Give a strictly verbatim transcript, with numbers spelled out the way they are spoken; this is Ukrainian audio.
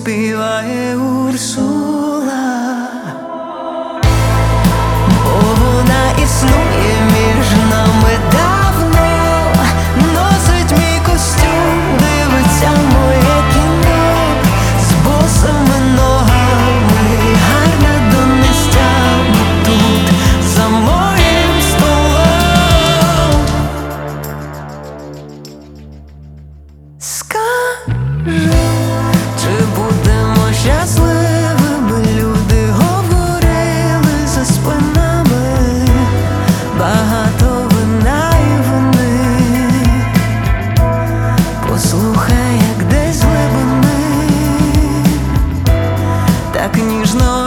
співає Урсула, бо вона існує між нами давно, носить мій костюм, дивиться моє кіно з босими ногами, гарна до нестями тут за моїм столом. Скажи, чи будемо щасливими? Люди говорили за спинами, багато вина і вини. Послухай, як десь глибини так ніжно